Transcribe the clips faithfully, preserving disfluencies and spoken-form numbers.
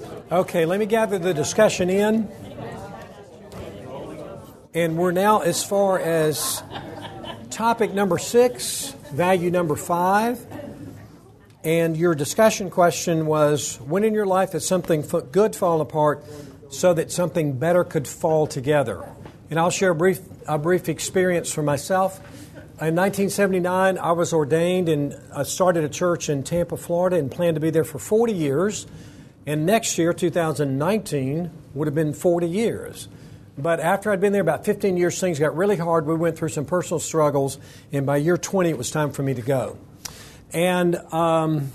Okay, let me gather the discussion in. And we're now as far as topic number six, value number five. And your discussion question was, when in your life has something good fallen apart so that something better could fall together? And I'll share a brief, a brief experience for myself. In nineteen seventy-nine, I was ordained and I started a church in Tampa, Florida, and planned to be there for forty years. And next year, two thousand nineteen, would have been forty years. But after I'd been there about fifteen years, things got really hard. We went through some personal struggles, and by year twenty, it was time for me to go. And um,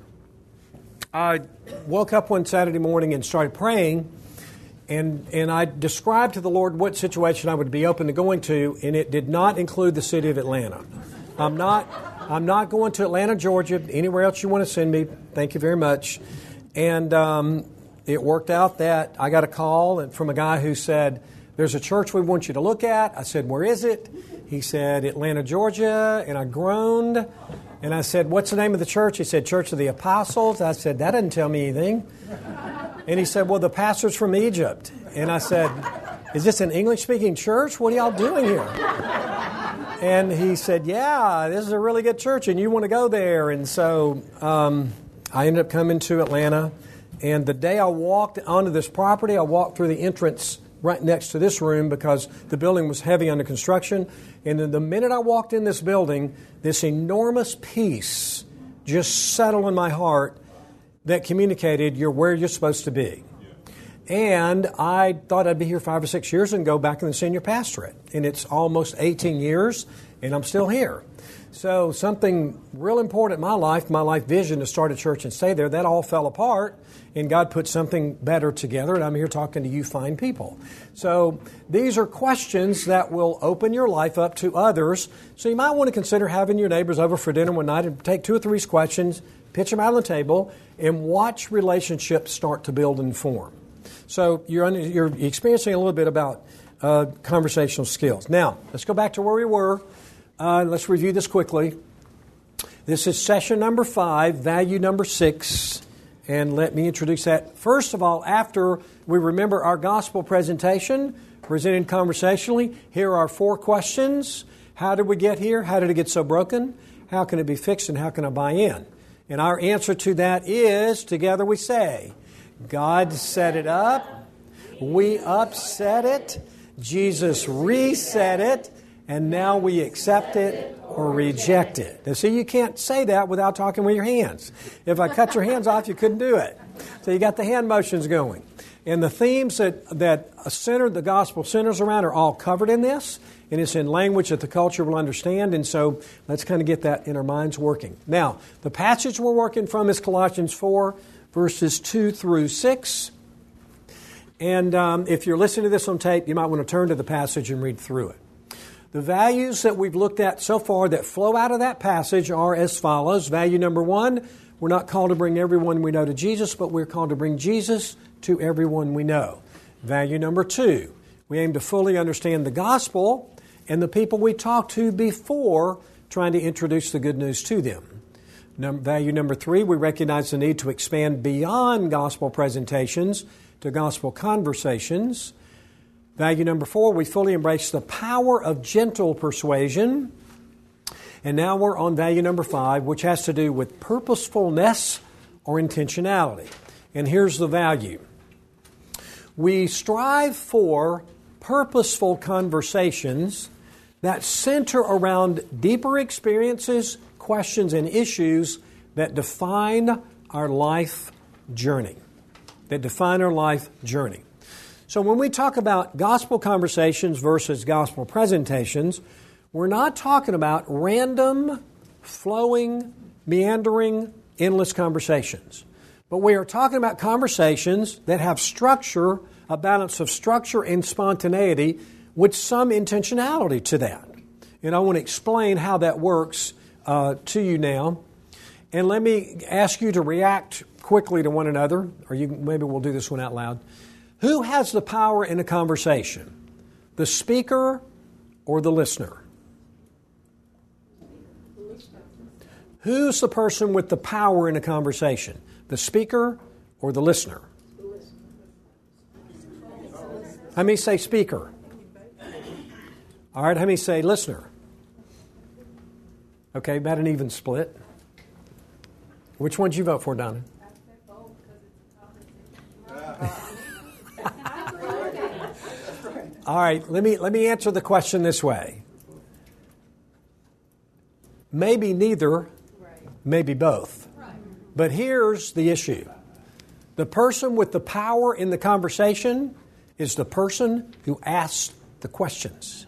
I woke up one Saturday morning and started praying, and and I described to the Lord what situation I would be open to going to, and it did not include the city of Atlanta. I'm not I'm not going to Atlanta, Georgia. Anywhere else you want to send me, thank you very much. And um, it worked out that I got a call from a guy who said, "There's a church we want you to look at." I said, "Where is it?" He said, "Atlanta, Georgia." And I groaned. And I said, "What's the name of the church?" He said, "Church of the Apostles." I said, "That doesn't tell me anything." And he said, "Well, the pastor's from Egypt." And I said, "Is this an English-speaking church? What are y'all doing here?" And he said, "Yeah, this is a really good church, and you want to go there." And so um, I ended up coming to Atlanta. And the day I walked onto this property, I walked through the entrance right next to this room because the building was heavy under construction. And then the minute I walked in this building, this enormous peace just settled in my heart that communicated you're where you're supposed to be. And I thought I'd be here five or six years and go back in the senior pastorate. And it's almost eighteen years, and I'm still here. So something real important in my life, my life vision to start a church and stay there, that all fell apart. And God put something better together, and I'm here talking to you fine people. So these are questions that will open your life up to others. So you might want to consider having your neighbors over for dinner one night and take two or three questions, pitch them out on the table, and watch relationships start to build and form. So you're, under, you're experiencing a little bit about uh, conversational skills. Now, let's go back to where we were. Uh, let's review this quickly. This is session number five, value number six. And let me introduce that. First of all, after we remember our gospel presentation, presented conversationally, here are four questions. How did we get here? How did it get so broken? How can it be fixed, and how can I buy in? And our answer to that is, together we say, God set it up, we upset it, Jesus reset it, and now we accept it or reject it. Now, see, you can't say that without talking with your hands. If I cut your hands off, you couldn't do it. So you got the hand motions going. And the themes that, that center, the gospel centers around are all covered in this, and it's in language that the culture will understand, and so let's kind of get that in our minds working. Now, the passage we're working from is Colossians four, verses two through six. And um, if you're listening to this on tape, you might want to turn to the passage and read through it. The values that we've looked at so far that flow out of that passage are as follows. Value number one, we're not called to bring everyone we know to Jesus, but we're called to bring Jesus to everyone we know. Value number two, we aim to fully understand the gospel and the people we talk to before trying to introduce the good news to them. Num- value number three, we recognize the need to expand beyond gospel presentations to gospel conversations. Value number four, we fully embrace the power of gentle persuasion. And now we're on value number five, which has to do with purposefulness or intentionality. And here's the value. We strive for purposeful conversations that center around deeper experiences, questions, and issues that define our life journey. That define our life journey. So when we talk about gospel conversations versus gospel presentations, we're not talking about random, flowing, meandering, endless conversations. But we are talking about conversations that have structure, a balance of structure and spontaneity with some intentionality to that. And I want to explain how that works uh, to you now. And let me ask you to react quickly to one another, or you maybe we'll do this one out loud. Who has the power in a conversation? The speaker or the listener? Who's the person with the power in a conversation? The speaker or the listener? The How many say speaker? All right, how many say listener? Okay, about an even split. Which one did you vote for, Donna? All right, let me let me answer the question this way. Maybe neither, maybe both. But here's the issue. The person with the power in the conversation is the person who asks the questions.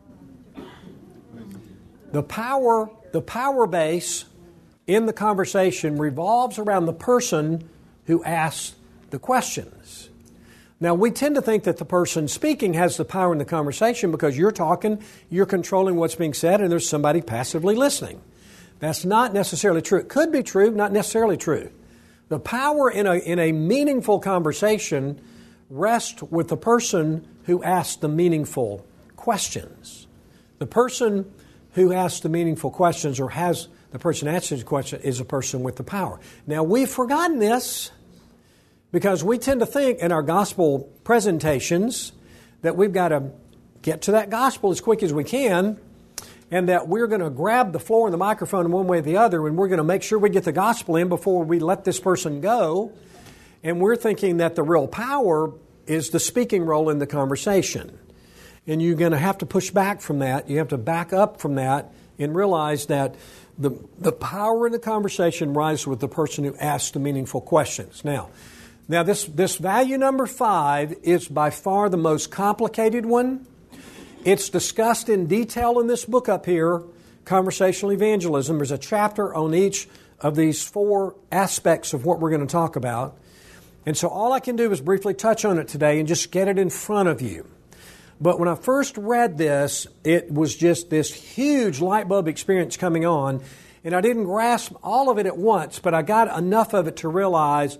The power, the power base in the conversation revolves around the person who asks the questions. Now, we tend to think that the person speaking has the power in the conversation because you're talking, you're controlling what's being said, and there's somebody passively listening. That's not necessarily true. It could be true, not necessarily true. The power in a, in a meaningful conversation rests with the person who asks the meaningful questions. The person who asks the meaningful questions or has the person answering the question is a person with the power. Now, we've forgotten this because we tend to think in our gospel presentations that we've got to get to that gospel as quick as we can and that we're going to grab the floor and the microphone in one way or the other and we're going to make sure we get the gospel in before we let this person go. And we're thinking that the real power is the speaking role in the conversation. And you're going to have to push back from that. You have to back up from that and realize that the, the power in the conversation rises with the person who asks the meaningful questions. Now, Now, this, this value number five is by far the most complicated one. It's discussed in detail in this book up here, Conversational Evangelism. There's a chapter on each of these four aspects of what we're going to talk about. And so all I can do is briefly touch on it today and just get it in front of you. But when I first read this, it was just this huge light bulb experience coming on. And I didn't grasp all of it at once, but I got enough of it to realize,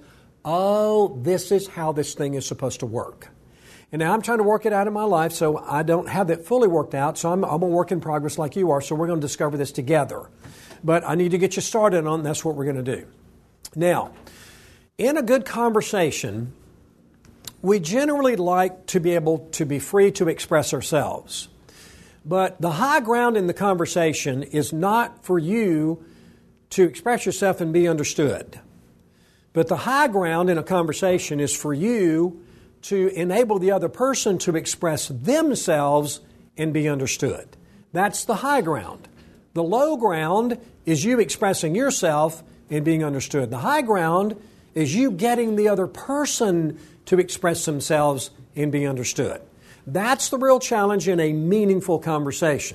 oh, this is how this thing is supposed to work. And now I'm trying to work it out in my life, so I don't have that fully worked out. So I'm, I'm a work in progress like you are, so we're going to discover this together. But I need to get you started on, that's what we're going to do. Now, in a good conversation, we generally like to be able to be free to express ourselves. But the high ground in the conversation is not for you to express yourself and be understood. But the high ground in a conversation is for you to enable the other person to express themselves and be understood. That's the high ground. The low ground is you expressing yourself and being understood. The high ground is you getting the other person to express themselves and be understood. That's the real challenge in a meaningful conversation.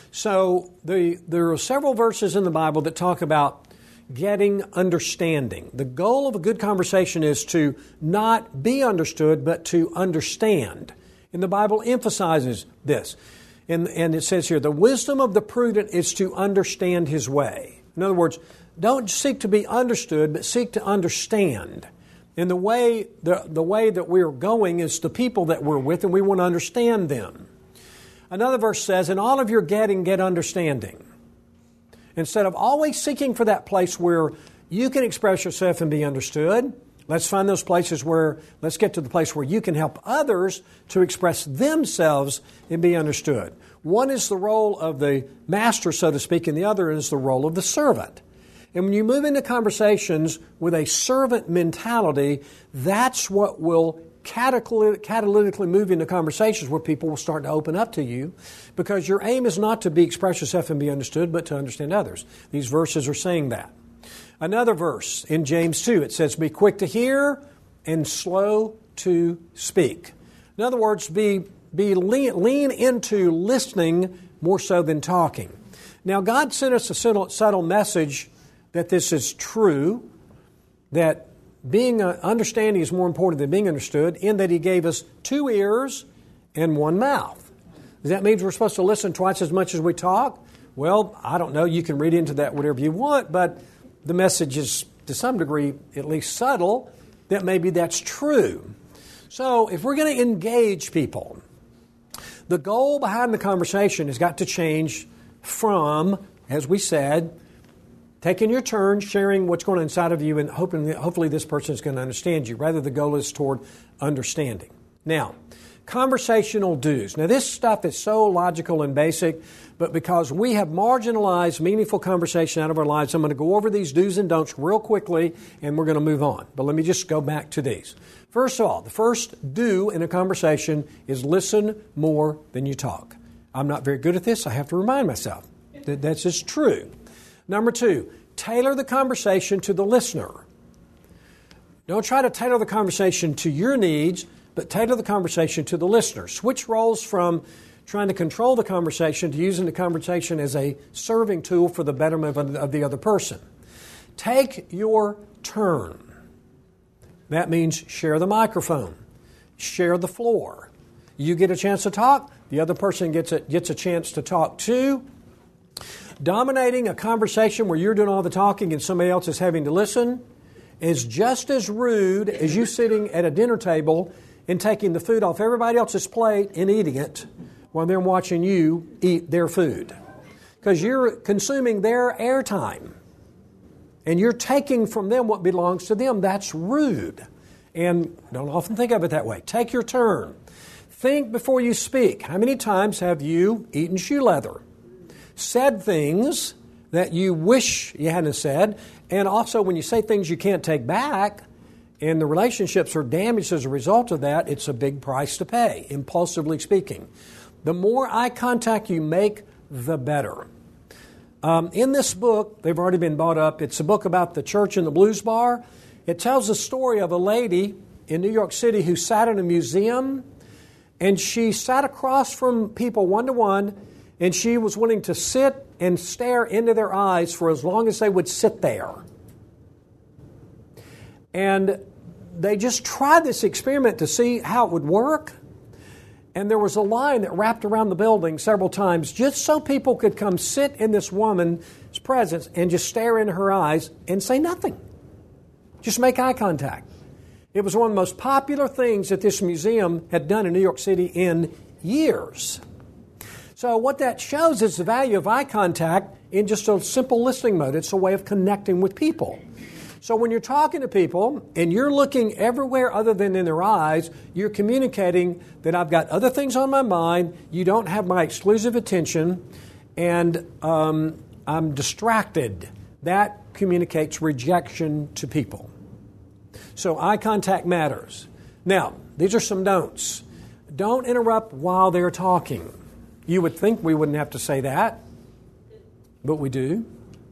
So the, there are several verses in the Bible that talk about getting understanding. The goal of a good conversation is to not be understood, but to understand. And the Bible emphasizes this. And, and it says here, the wisdom of the prudent is to understand his way. In other words, don't seek to be understood, but seek to understand. And the way, the, the way that we're going is the people that we're with, and we want to understand them. Another verse says, in all of your getting, get understanding. Instead of always seeking for that place where you can express yourself and be understood, let's find those places where, let's get to the place where you can help others to express themselves and be understood. One is the role of the master, so to speak, and the other is the role of the servant. And when you move into conversations with a servant mentality, that's what will catalytically move into conversations where people will start to open up to you, because your aim is not to be express yourself and be understood, but to understand others. These verses are saying that. Another verse in James two, it says, be quick to hear and slow to speak. In other words, be, be lean, lean into listening more so than talking. Now, God sent us a subtle, subtle message that this is true, that being uh, understanding is more important than being understood, in that He gave us two ears and one mouth. Does that mean we're supposed to listen twice as much as we talk? Well, I don't know. You can read into that whatever you want, but the message is to some degree at least subtle that maybe that's true. So if we're going to engage people, the goal behind the conversation has got to change from, as we said, taking your turn, sharing what's going on inside of you, and hoping that hopefully this person is going to understand you. Rather, the goal is toward understanding. Now, conversational do's. Now, this stuff is so logical and basic, but because we have marginalized meaningful conversation out of our lives, I'm going to go over these do's and don'ts real quickly, and we're going to move on. But let me just go back to these. First of all, the first do in a conversation is listen more than you talk. I'm not very good at this. I have to remind myself that that's just true. Number two, tailor the conversation to the listener. Don't try to tailor the conversation to your needs, but tailor the conversation to the listener. Switch roles from trying to control the conversation to using the conversation as a serving tool for the betterment of the other person. Take your turn. That means share the microphone, share the floor. You get a chance to talk, the other person gets a, gets a chance to talk too. Dominating a conversation where you're doing all the talking and somebody else is having to listen is just as rude as you sitting at a dinner table and taking the food off everybody else's plate and eating it while they're watching you eat their food. Because you're consuming their airtime and you're taking from them what belongs to them. That's rude. And don't often think of it that way. Take your turn. Think before you speak. How many times have you eaten shoe leather? Said things that you wish you hadn't said, and also when you say things you can't take back, and the relationships are damaged as a result of that, it's a big price to pay, impulsively speaking. The more eye contact you make, the better. Um, in this book, they've already been bought up, it's a book about the church and the blues bar. It tells the story of a lady in New York City who sat in a museum, and she sat across from people one-to-one, and she was willing to sit and stare into their eyes for as long as they would sit there. And they just tried this experiment to see how it would work. And there was a line that wrapped around the building several times just so people could come sit in this woman's presence and just stare into her eyes and say nothing. Just make eye contact. It was one of the most popular things that this museum had done in New York City in years. So what that shows is the value of eye contact in just a simple listening mode. It's a way of connecting with people. So when you're talking to people and you're looking everywhere other than in their eyes, you're communicating that I've got other things on my mind, you don't have my exclusive attention, and um, I'm distracted. That communicates rejection to people. So eye contact matters. Now, these are some don'ts. Don't interrupt while they're talking. You would think we wouldn't have to say that, but we do.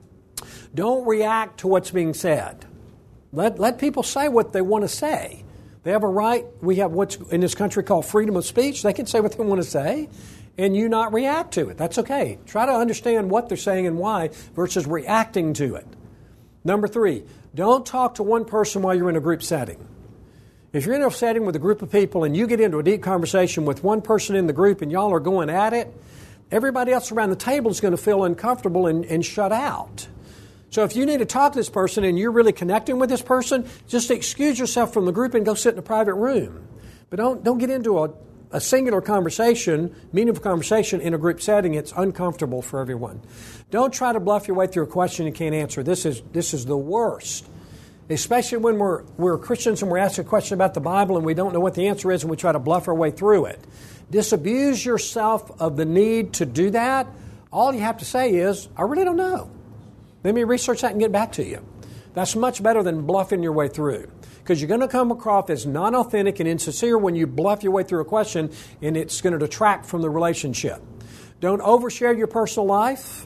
Don't react to what's being said. Let, let people say what they want to say. They have a right. We have what's in this country called freedom of speech. They can say what they want to say, and you not react to it. That's okay. Try to understand what they're saying and why versus reacting to it. Number three, don't talk to one person while you're in a group setting. If you're in a setting with a group of people and you get into a deep conversation with one person in the group and y'all are going at it, everybody else around the table is going to feel uncomfortable and, and shut out. So if you need to talk to this person and you're really connecting with this person, just excuse yourself from the group and go sit in a private room. But don't don't get into a, a singular conversation, meaningful conversation in a group setting. It's uncomfortable for everyone. Don't try to bluff your way through a question you can't answer. This is this is the worst. Especially when we're we're Christians and we're asked a question about the Bible and we don't know what the answer is and we try to bluff our way through it. Disabuse yourself of the need to do that. All you have to say is, I really don't know. Let me research that and get back to you. That's much better than bluffing your way through. Because you're going to come across as non-authentic and insincere when you bluff your way through a question, and it's going to detract from the relationship. Don't overshare your personal life.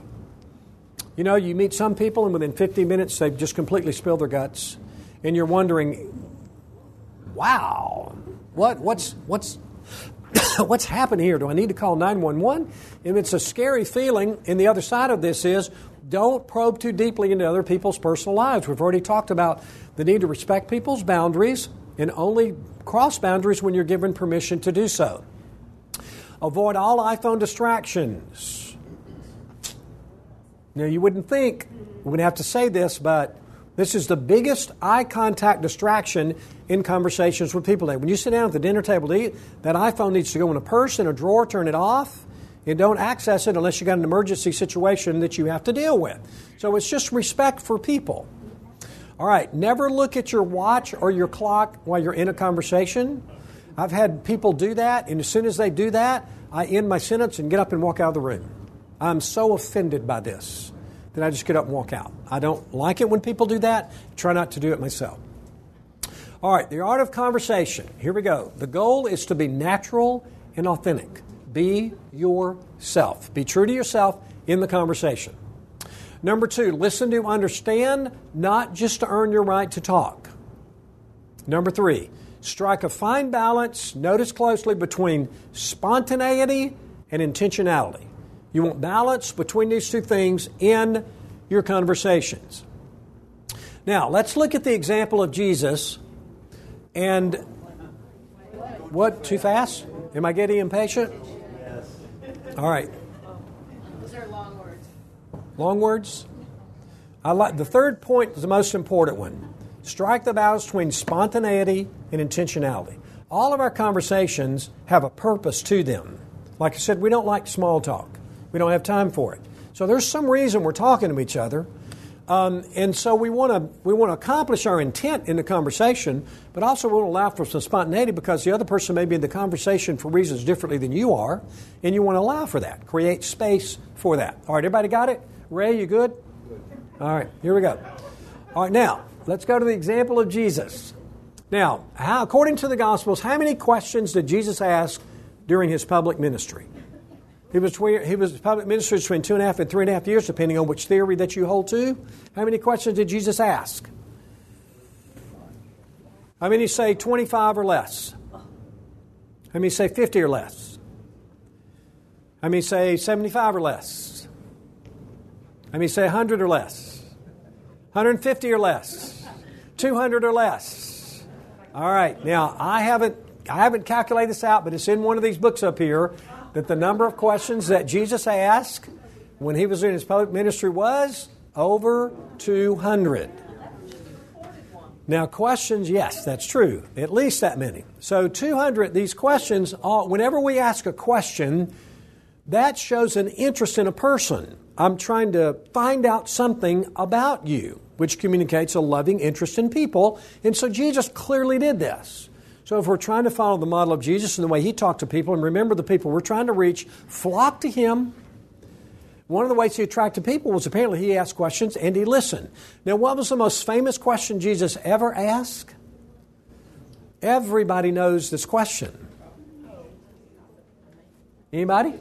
You know, you meet some people and within fifteen minutes they've just completely spilled their guts. And you're wondering, wow, what, what's, what's, what's happened here? Do I need to call nine one one? If it's a scary feeling, and the other side of this is, don't probe too deeply into other people's personal lives. We've already talked about the need to respect people's boundaries and only cross boundaries when you're given permission to do so. Avoid all iPhone distractions. Now, you wouldn't think we would have to say this, but this is the biggest eye contact distraction in conversations with people today. When you sit down at the dinner table to eat, that iPhone needs to go in a purse, in a drawer, turn it off, and don't access it unless you've got an emergency situation that you have to deal with. So it's just respect for people. All right, never look at your watch or your clock while you're in a conversation. I've had people do that, and as soon as they do that, I end my sentence and get up and walk out of the room. I'm so offended by this that I just get up and walk out. I don't like it when people do that. Try not to do it myself. All right, the art of conversation. Here we go. The goal is to be natural and authentic. Be yourself. Be true to yourself in the conversation. Number two, listen to understand, not just to earn your right to talk. Number three, strike a fine balance, notice closely, between spontaneity and intentionality. You want balance between these two things in your conversations. Now, let's look at the example of Jesus. And what, too fast? Am I getting impatient? Yes. All right. Those are long words. Long words? I like the third point is the most important one. Strike the balance between spontaneity and intentionality. All of our conversations have a purpose to them. Like I said, we don't like small talk. We don't have time for it. So there's some reason we're talking to each other. Um, and so we want to we want to accomplish our intent in the conversation, but also we want to allow for some spontaneity because the other person may be in the conversation for reasons differently than you are, and you want to allow for that. Create space for that. All right, everybody got it? Ray, you good? All right, here we go. All right, now, let's go to the example of Jesus. Now, how, according to the Gospels, how many questions did Jesus ask during his public ministry? He was, he was public ministry between two and a half and three and a half years, depending on which theory that you hold to. How many questions did Jesus ask? How many say twenty-five or less? How many say fifty or less? How many say seventy-five or less? How many say one hundred or less? one hundred fifty or less? two hundred or less? All right. Now, I haven't I haven't calculated this out, but it's in one of these books up here that the number of questions that Jesus asked when he was in his public ministry was over two hundred. Now, questions, yes, that's true. At least that many. So two hundred, these questions, all, whenever we ask a question, that shows an interest in a person. I'm trying to find out something about you, which communicates a loving interest in people. And so Jesus clearly did this. So if we're trying to follow the model of Jesus and the way he talked to people, and remember the people we're trying to reach, flock to him. One of the ways he attracted people was apparently he asked questions and he listened. Now, what was the most famous question Jesus ever asked? Everybody knows this question. Anybody?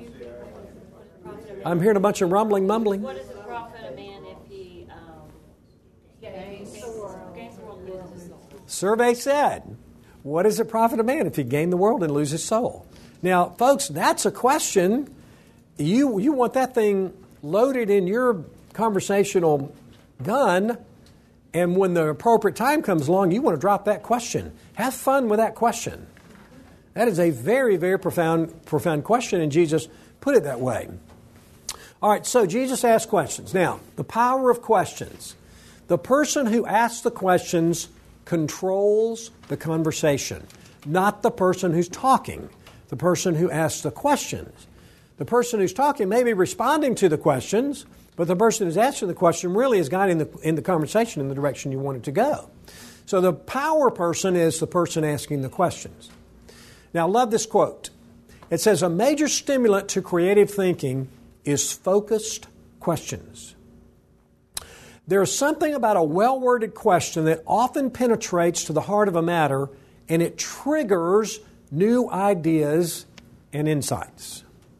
I'm hearing a bunch of rumbling, mumbling. What does it profit a man if he um, gains the world, gains the world and loses his soul? Survey said, what does it profit a man if he gain the world and lose his soul? Now, folks, that's a question. You, you want that thing loaded in your conversational gun, and when the appropriate time comes along, you want to drop that question. Have fun with that question. That is a very, very profound, profound question, and Jesus put it that way. All right, so Jesus asked questions. Now, the power of questions. The person who asks the questions controls the conversation, not the person who's talking, the person who asks the questions. The person who's talking may be responding to the questions, but the person who's answering the question really is guiding the, in the conversation in the direction you want it to go. So the power person is the person asking the questions. Now, I love this quote. It says, a major stimulant to creative thinking is focused questions. There is something about a well-worded question that often penetrates to the heart of a matter, and it triggers new ideas and insights.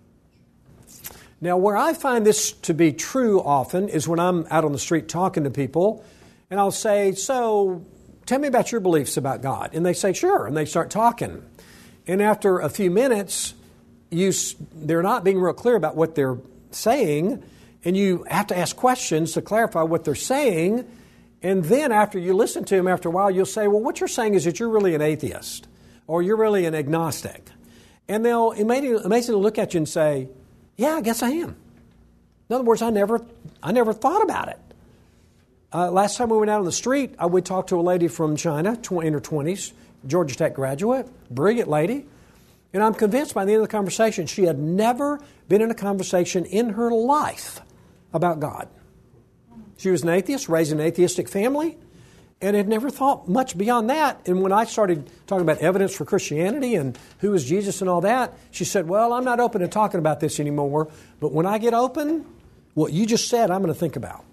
Now, where I find this to be true often is when I'm out on the street talking to people, and I'll say, so tell me about your beliefs about God. And they say, sure, and they start talking. And after a few minutes, you, they're not being real clear about what they're saying, and you have to ask questions to clarify what they're saying. And then after you listen to them after a while, you'll say, well, what you're saying is that you're really an atheist, or you're really an agnostic. And they'll amazingly look at you and say, yeah, I guess I am. In other words, I never I never thought about it. Uh, last time we went out on the street, I would talk to a lady from China, in her twenties, Georgia Tech graduate, brilliant lady. And I'm convinced by the end of the conversation, she had never been in a conversation in her life about God. She was an atheist, raised in an atheistic family, and had never thought much beyond that. And when I started talking about evidence for Christianity and who is Jesus and all that, she said, well, I'm not open to talking about this anymore, but when I get open, what you just said, I'm going to think about.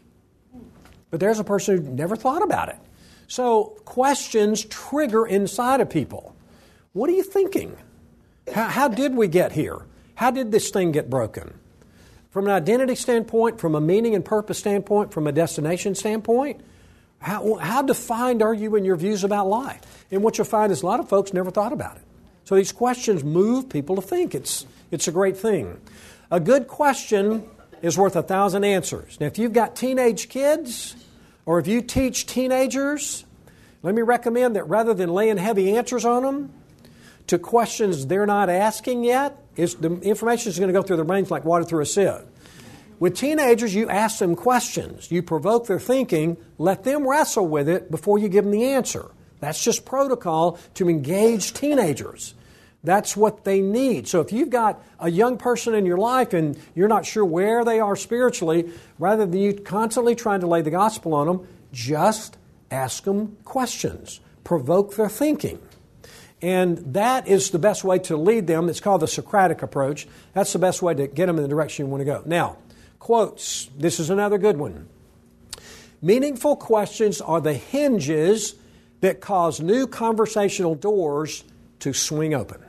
But there's a person who never thought about it. So questions trigger inside of people. What are you thinking? How, how did we get here? How did this thing get broken? From an identity standpoint, from a meaning and purpose standpoint, from a destination standpoint, how, how defined are you in your views about life? And what you'll find is a lot of folks never thought about it. So these questions move people to think. It's, it's a great thing. A good question is worth a thousand answers. Now, if you've got teenage kids, or if you teach teenagers, let me recommend that rather than laying heavy answers on them to questions they're not asking yet, is the information is going to go through their brains like water through a sieve. With teenagers, you ask them questions. You provoke their thinking. Let them wrestle with it before you give them the answer. That's just protocol to engage teenagers. That's what they need. So if you've got a young person in your life and you're not sure where they are spiritually, rather than you constantly trying to lay the gospel on them, just ask them questions. Provoke their thinking. And that is the best way to lead them. It's called the Socratic approach. That's the best way to get them in the direction you want to go. Now, quotes. This is another good one. Meaningful questions are the hinges that cause new conversational doors to swing open.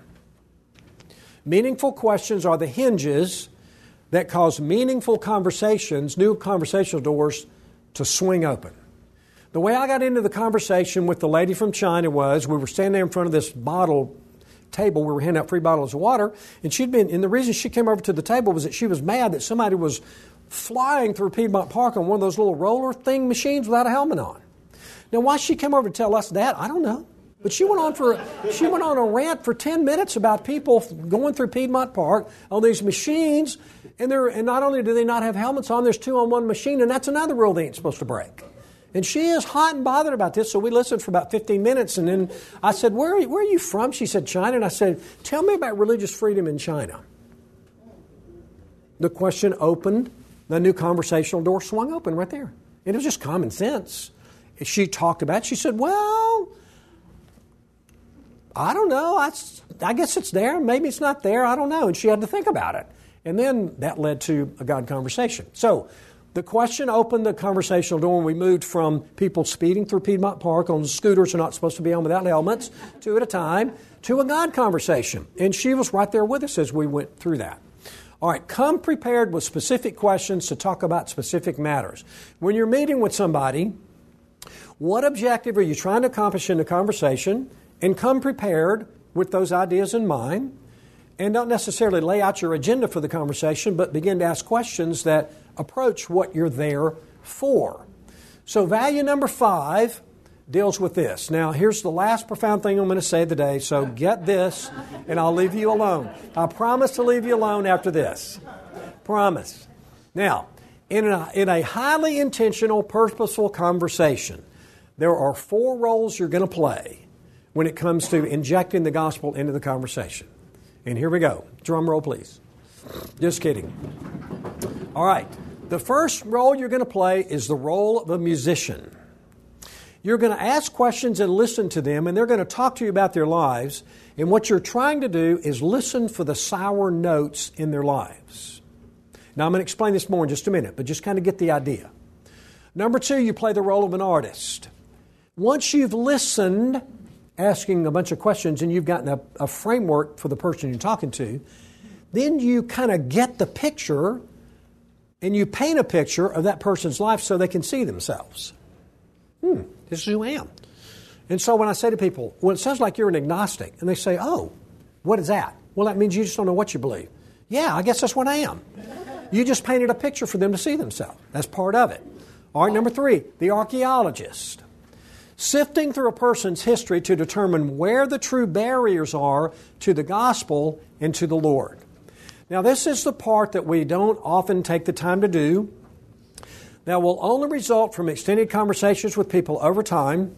Meaningful questions are the hinges that cause meaningful conversations, new conversational doors to swing open. The way I got into the conversation with the lady from China was we were standing there in front of this bottle table. We were handing out free bottles of water, and she'd been, and the reason she came over to the table was that she was mad that somebody was flying through Piedmont Park on one of those little roller thing machines without a helmet on. Now, why she came over to tell us that, I don't know. But she went on for she went on a rant for ten minutes about people going through Piedmont Park on these machines, and they're and not only do they not have helmets on, there's two on one machine, and that's another rule they ain't supposed to break. And she is hot and bothered about this, so we listened for about fifteen minutes, and then I said, where are you, where are you from? She said, China. And I said, tell me about religious freedom in China. The question opened, the new conversational door swung open right there. And it was just common sense. She talked about it. She said, well, I don't know. I, I guess it's there. Maybe it's not there. I don't know. And she had to think about it. And then that led to a God conversation. So the question opened the conversational door, and we moved from people speeding through Piedmont Park on scooters they're not supposed to be on without helmets, two at a time, to a God conversation. And she was right there with us as we went through that. All right, come prepared with specific questions to talk about specific matters. When you're meeting with somebody, what objective are you trying to accomplish in the conversation? And come prepared with those ideas in mind. And don't necessarily lay out your agenda for the conversation, but begin to ask questions that approach what you're there for. So value number five deals with this. Now, here's the last profound thing I'm going to say today, so get this, and I'll leave you alone. I promise to leave you alone after this. Promise. Now, in a, in a highly intentional, purposeful conversation, there are four roles you're going to play when it comes to injecting the gospel into the conversation. And here we go. Drum roll, please. Just kidding. All right. The first role you're going to play is the role of a musician. You're going to ask questions and listen to them, and they're going to talk to you about their lives. And what you're trying to do is listen for the sour notes in their lives. Now, I'm going to explain this more in just a minute, but just kind of get the idea. Number two, you play the role of an artist. Once you've listened, asking a bunch of questions, and you've gotten a, a framework for the person you're talking to, then you kind of get the picture and you paint a picture of that person's life so they can see themselves. Hmm, this is who I am. And so when I say to people, well, it sounds like you're an agnostic, and they say, oh, what is that? Well, that means you just don't know what you believe. Yeah, I guess that's what I am. You just painted a picture for them to see themselves. That's part of it. All right, number three, the archaeologist. Sifting through a person's history to determine where the true barriers are to the gospel and to the Lord. Now, this is the part that we don't often take the time to do. That will only result from extended conversations with people over time.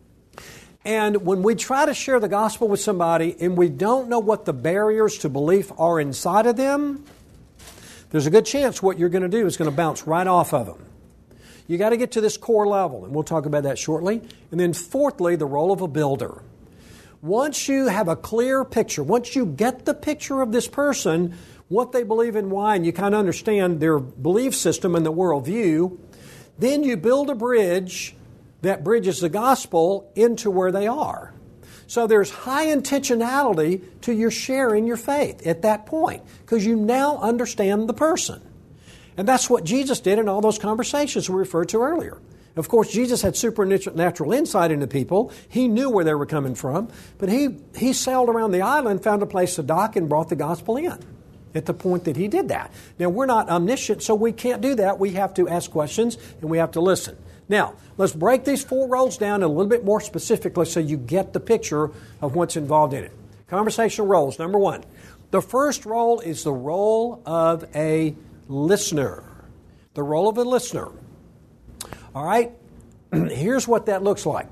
And when we try to share the gospel with somebody and we don't know what the barriers to belief are inside of them, there's a good chance what you're going to do is going to bounce right off of them. You got to get to this core level, and we'll talk about that shortly. And then fourthly, the role of a builder. Once you have a clear picture, once you get the picture of this person, what they believe and why, and you kind of understand their belief system and the worldview, then you build a bridge that bridges the gospel into where they are. So there's high intentionality to your sharing your faith at that point, because you now understand the person. And that's what Jesus did in all those conversations we referred to earlier. Of course, Jesus had supernatural insight into people. He knew where they were coming from. But he, he sailed around the island, found a place to dock, and brought the gospel in at the point that he did that. Now, we're not omniscient, so we can't do that. We have to ask questions, and we have to listen. Now, let's break these four roles down a little bit more specifically so you get the picture of what's involved in it. Conversational roles. Number one, the first role is the role of a listener. The role of a listener. All right, here's what that looks like.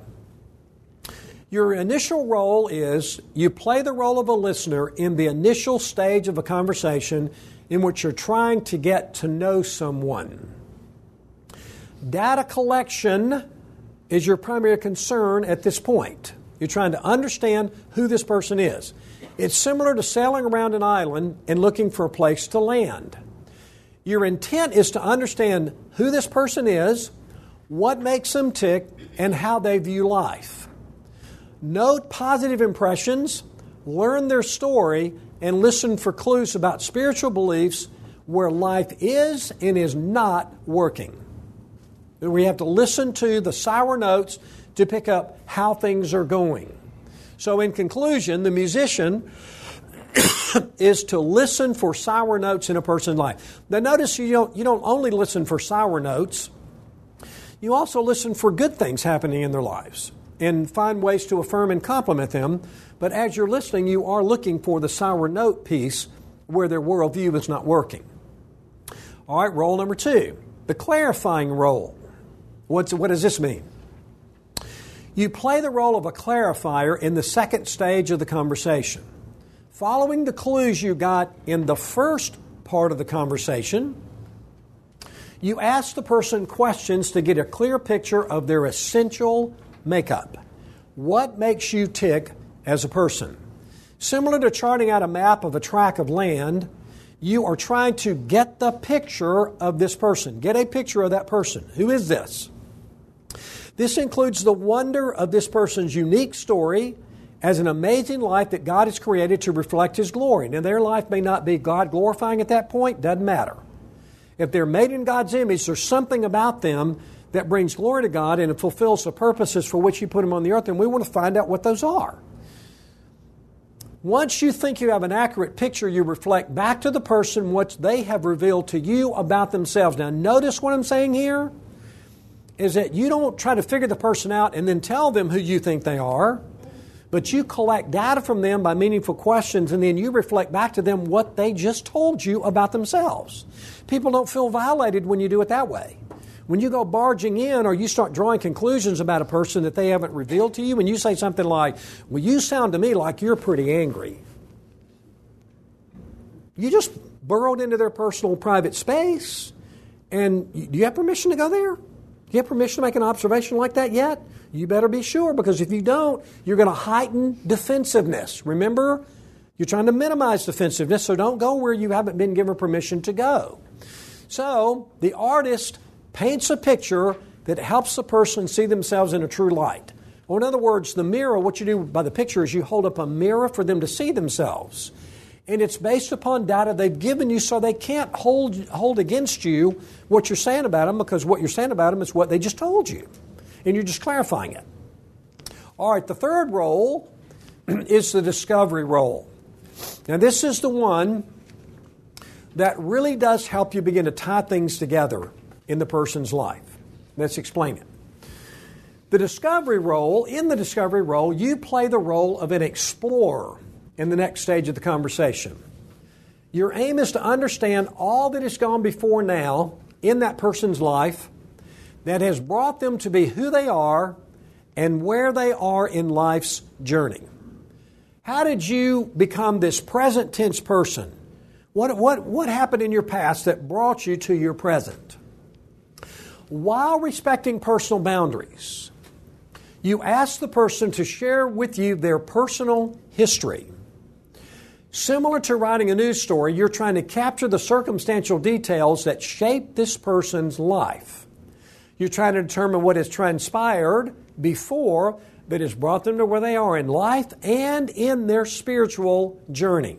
Your initial role is you play the role of a listener in the initial stage of a conversation in which you're trying to get to know someone. Data collection is your primary concern at this point. You're trying to understand who this person is. It's similar to sailing around an island and looking for a place to land. Your intent is to understand who this person is, what makes them tick, and how they view life. Note positive impressions, learn their story, and listen for clues about spiritual beliefs where life is and is not working. We have to listen to the sour notes to pick up how things are going. So in conclusion, the musician is to listen for sour notes in a person's life. Now notice you don't, you don't only listen for sour notes, you also listen for good things happening in their lives and find ways to affirm and compliment them. But as you're listening, you are looking for the sour note piece where their worldview is not working. All right, role number two, the clarifying role. What's, what does this mean? You play the role of a clarifier in the second stage of the conversation. Following the clues you got in the first part of the conversation, you ask the person questions to get a clear picture of their essential makeup. What makes you tick as a person? Similar to charting out a map of a tract of land, you are trying to get the picture of this person. Get a picture of that person. Who is this? This includes the wonder of this person's unique story as an amazing life that God has created to reflect His glory. Now, their life may not be God glorifying at that point. Doesn't matter. If they're made in God's image, there's something about them that brings glory to God and it fulfills the purposes for which He put them on the earth, and we want to find out what those are. Once you think you have an accurate picture, you reflect back to the person what they have revealed to you about themselves. Now, notice what I'm saying here is that you don't try to figure the person out and then tell them who you think they are, but you collect data from them by meaningful questions, and then you reflect back to them what they just told you about themselves. People don't feel violated when you do it that way. When you go barging in or you start drawing conclusions about a person that they haven't revealed to you, and you say something like, well, you sound to me like you're pretty angry. You just burrowed into their personal private space, and do you have permission to go there? Do you have permission to make an observation like that yet? You better be sure, because if you don't, you're going to heighten defensiveness. Remember, you're trying to minimize defensiveness, so don't go where you haven't been given permission to go. So, the artist paints a picture that helps the person see themselves in a true light. Or in other words, the mirror, what you do by the picture is you hold up a mirror for them to see themselves. And it's based upon data they've given you, so they can't hold hold against you what you're saying about them, because what you're saying about them is what they just told you. And you're just clarifying it. All right, the third role is the discovery role. Now, this is the one that really does help you begin to tie things together in the person's life. Let's explain it. The discovery role, in the discovery role, you play the role of an explorer in the next stage of the conversation. Your aim is to understand all that has gone before now in that person's life that has brought them to be who they are and where they are in life's journey. How did you become this present tense person? What, what, what happened in your past that brought you to your present? while respecting personal boundaries, you ask the person to share with you their personal history. Similar to writing a news story, you're trying to capture the circumstantial details that shape this person's life. You're trying to determine what has transpired before that has brought them to where they are in life and in their spiritual journey.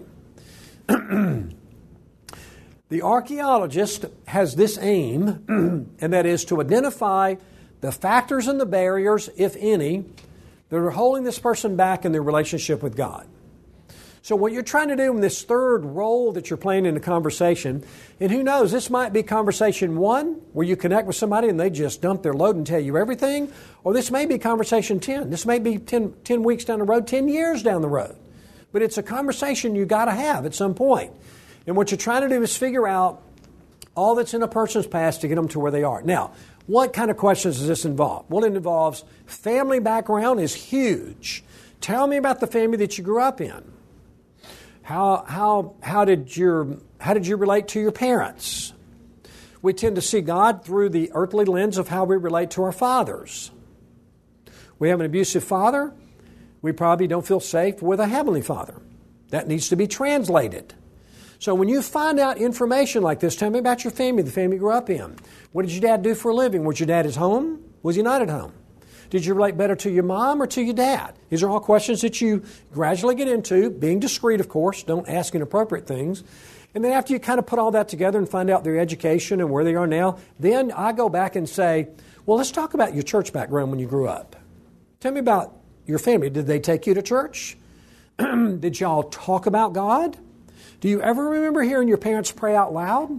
The archaeologist has this aim, and that is to identify the factors and the barriers, if any, that are holding this person back in their relationship with God. So what you're trying to do in this third role that you're playing in the conversation, and who knows, this might be conversation one, where you connect with somebody and they just dump their load and tell you everything, or this may be conversation ten. This may be ten, ten weeks down the road, ten years down the road. But it's a conversation you got to have at some point. And what you're trying to do is figure out all that's in a person's past to get them to where they are. Now, what kind of questions does this involve? Well, it involves family background is huge. Tell me about the family that you grew up in. How how how did your how did you relate to your parents? We tend to see God through the earthly lens of how we relate to our fathers. We have an abusive father. We probably don't feel safe with a heavenly Father. That needs to be translated. So when you find out information like this, tell me about your family, the family you grew up in. What did your dad do for a living? Was your dad at home? Was he not at home? Did you relate better to your mom or to your dad? These are all questions that you gradually get into, being discreet, of course. Don't ask inappropriate things. And then after you kind of put all that together and find out their education and where they are now, then I go back and say, well, let's talk about your church background when you grew up. Tell me about your family. Did they take you to church? Did y'all talk about God? Do you ever remember hearing your parents pray out loud?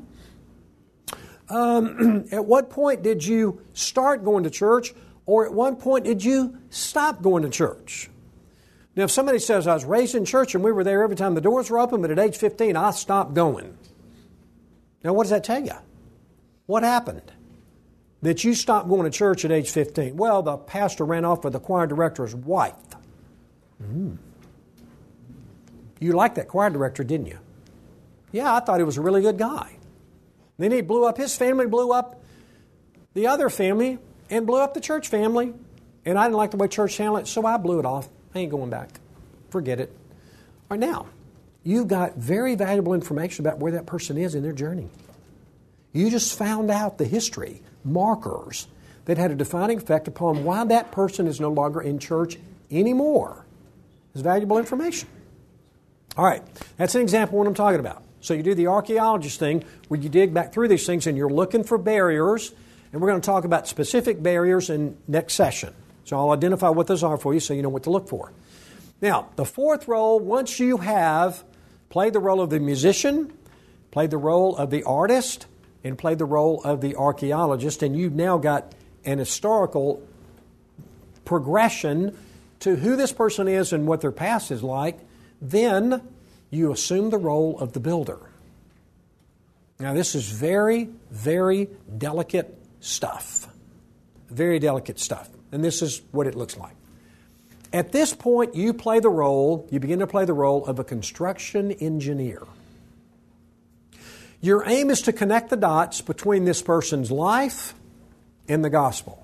Um, at what point did you start going to church, or at what point did you stop going to church? Now, if somebody says, I was raised in church and we were there every time the doors were open, but at age fifteen, I stopped going. Now, what does that tell you? What happened that you stopped going to church at age fifteen? Well, the pastor ran off with the choir director's wife. Mm. You liked that choir director, didn't you? Yeah, I thought he was a really good guy. Then he blew up his family, blew up the other family, and blew up the church family. And I didn't like the way church handled it, so I blew it off. I ain't going back. Forget it. All right, now, you've got very valuable information about where that person is in their journey. You just found out the history, markers, that had a defining effect upon why that person is no longer in church anymore. It's valuable information. All right, that's an example of what I'm talking about. So you do the archaeologist thing where you dig back through these things and you're looking for barriers, and we're going to talk about specific barriers in next session. So I'll identify what those are for you so you know what to look for. Now, the fourth role, once you have played the role of the musician, played the role of the artist, and played the role of the archaeologist, and you've now got an historical progression to who this person is and what their past is like, then you assume the role of the builder. Now, this is very, very delicate stuff. Very delicate stuff. And this is what it looks like. At this point, you play the role, you begin to play the role of a construction engineer. Your aim is to connect the dots between this person's life and the gospel.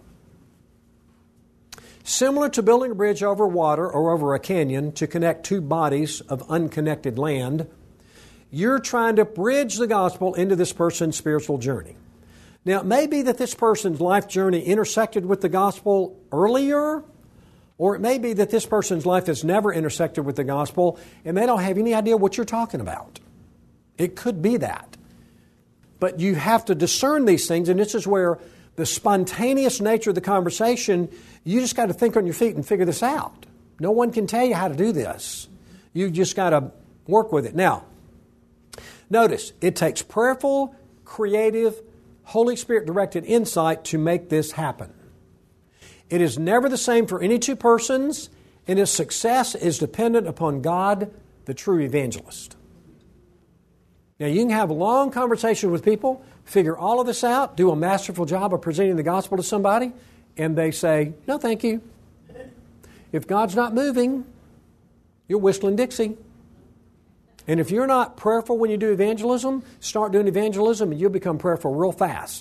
Similar to building a bridge over water or over a canyon to connect two bodies of unconnected land, you're trying to bridge the gospel into this person's spiritual journey. Now, it may be that this person's life journey intersected with the gospel earlier, or it may be that this person's life has never intersected with the gospel and they don't have any idea what you're talking about. It could be that. But you have to discern these things, and this is where the spontaneous nature of the conversation, you just got to think on your feet and figure this out. No one can tell you how to do this. You just got to work with it. Now, notice, it takes prayerful, creative, Holy Spirit-directed insight to make this happen. It is never the same for any two persons, and its success is dependent upon God, the true evangelist. Now, you can have a long conversation with people, figure all of this out, do a masterful job of presenting the gospel to somebody, and they say, no, thank you. If God's not moving, you're whistling Dixie. And if you're not prayerful when you do evangelism, start doing evangelism and you'll become prayerful real fast.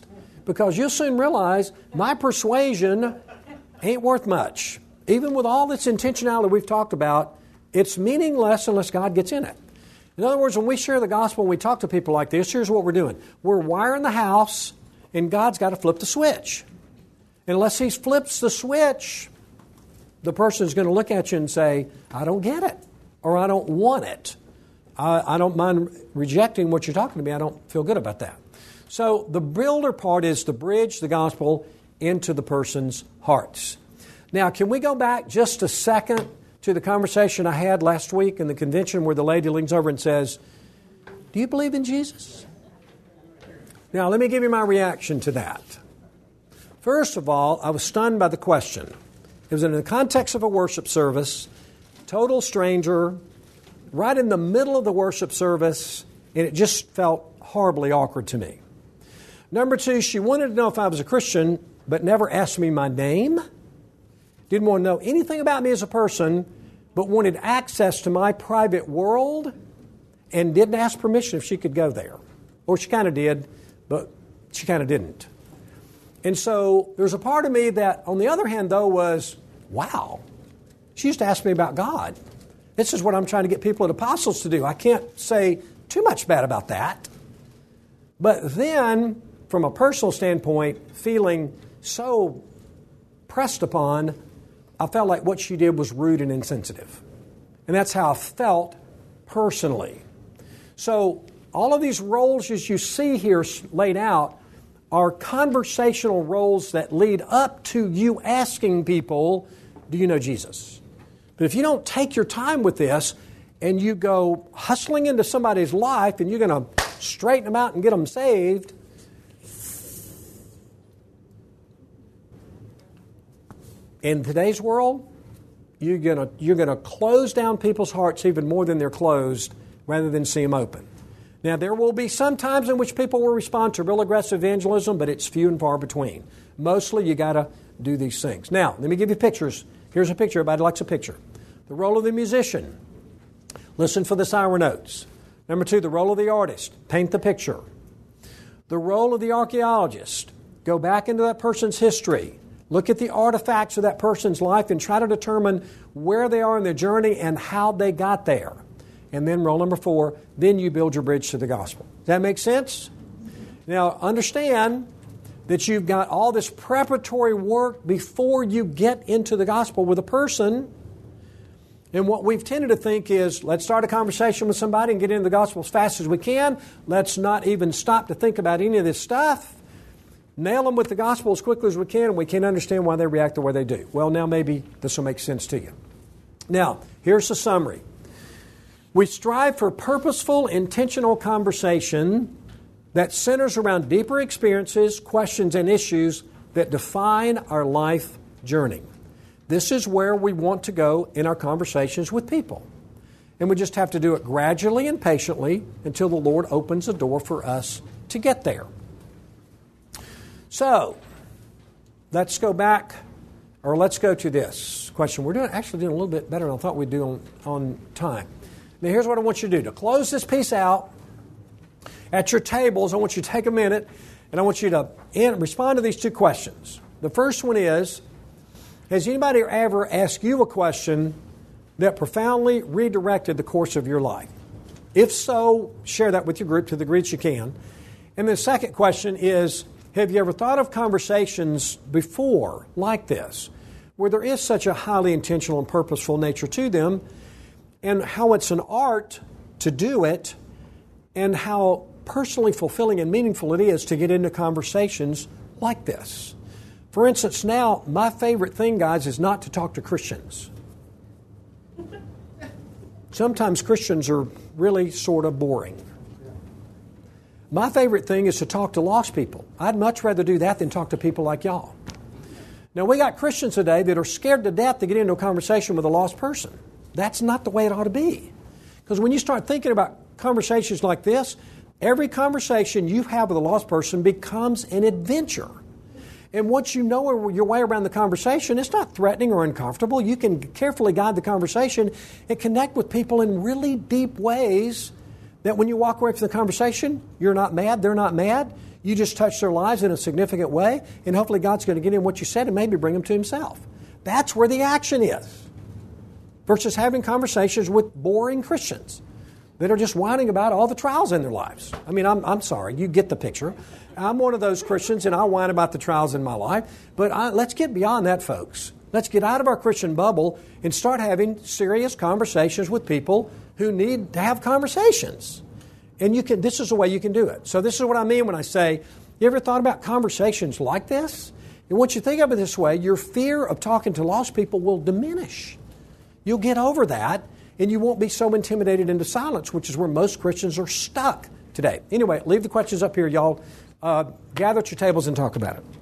because you'll soon realize my persuasion ain't worth much. Even with all this intentionality we've talked about, it's meaningless unless God gets in it. In other words, when we share the gospel and we talk to people like this, here's what we're doing. We're wiring the house, and God's got to flip the switch. And unless He flips the switch, the person's going to look at you and say, I don't get it, or I don't want it. I, I don't mind rejecting what you're talking to me. I don't feel good about that. So the builder part is to bridge the gospel into the person's hearts. Now, can we go back just a second to the conversation I had last week in the convention where the lady leans over and says, do you believe in Jesus? Now, let me give you my reaction to that. First of all, I was stunned by the question. It was in the context of a worship service, total stranger, right in the middle of the worship service, and it just felt horribly awkward to me. Number two, she wanted to know if I was a Christian, but never asked me my name. Didn't want to know anything about me as a person, but wanted access to my private world and didn't ask permission if she could go there. Or she kind of did, but she kind of didn't. And so there's a part of me that, on the other hand, though, was, wow, she used to ask me about God. This is what I'm trying to get people at Apostles to do. I can't say too much bad about that. But then, from a personal standpoint, feeling so pressed upon, I felt like what she did was rude and insensitive. And that's how I felt personally. So all of these roles as you see here laid out are conversational roles that lead up to you asking people, do you know Jesus? But if you don't take your time with this and you go hustling into somebody's life and you're going to straighten them out and get them saved, in today's world, you're going to you're going to close down people's hearts even more than they're closed rather than see them open. Now, there will be some times in which people will respond to real aggressive evangelism, but it's few and far between. Mostly, you got to do these things. Now, let me give you pictures. Here's a picture. Everybody likes a picture. The role of the musician. Listen for the sour notes. Number two, the role of the artist. Paint the picture. The role of the archaeologist. Go back into that person's history. Look at the artifacts of that person's life and try to determine where they are in their journey and how they got there. And then role number four, then you build your bridge to the gospel. Does that make sense? Now, understand that you've got all this preparatory work before you get into the gospel with a person. And what we've tended to think is, let's start a conversation with somebody and get into the gospel as fast as we can. Let's not even stop to think about any of this stuff. Nail them with the gospel as quickly as we can, and we can't understand why they react the way they do. Well, now maybe this will make sense to you. Now, here's the summary. We strive for purposeful, intentional conversation that centers around deeper experiences, questions, and issues that define our life journey. This is where we want to go in our conversations with people. And we just have to do it gradually and patiently until the Lord opens the door for us to get there. So, let's go back, or let's go to this question. We're doing actually doing a little bit better than I thought we'd do on, on time. Now, here's what I want you to do. To close this piece out, at your tables, I want you to take a minute, and I want you to in, respond to these two questions. The first one is, has anybody ever asked you a question that profoundly redirected the course of your life? If so, share that with your group to the degree you can. And the second question is, have you ever thought of conversations before like this, where there is such a highly intentional and purposeful nature to them, and how it's an art to do it, and how personally fulfilling and meaningful it is to get into conversations like this? For instance, now, my favorite thing, guys, is not to talk to Christians. Sometimes Christians are really sort of boring. My favorite thing is to talk to lost people. I'd much rather do that than talk to people like y'all. Now, we got Christians today that are scared to death to get into a conversation with a lost person. That's not the way it ought to be. Because when you start thinking about conversations like this, every conversation you have with a lost person becomes an adventure. And once you know your way around the conversation, it's not threatening or uncomfortable. You can carefully guide the conversation and connect with people in really deep ways that when you walk away from the conversation, you're not mad, they're not mad. You just touch their lives in a significant way, and hopefully God's going to get in what you said and maybe bring them to Himself. That's where the action is. Versus having conversations with boring Christians that are just whining about all the trials in their lives. I mean, I'm, I'm sorry, you get the picture. I'm one of those Christians, and I whine about the trials in my life. But I, let's get beyond that, folks. Let's get out of our Christian bubble and start having serious conversations with people who need to have conversations. And you can. This is the way you can do it. So this is what I mean when I say, you ever thought about conversations like this? And once you think of it this way, your fear of talking to lost people will diminish. You'll get over that, and you won't be so intimidated into silence, which is where most Christians are stuck today. Anyway, leave the questions up here, y'all. Uh, gather at your tables and talk about it.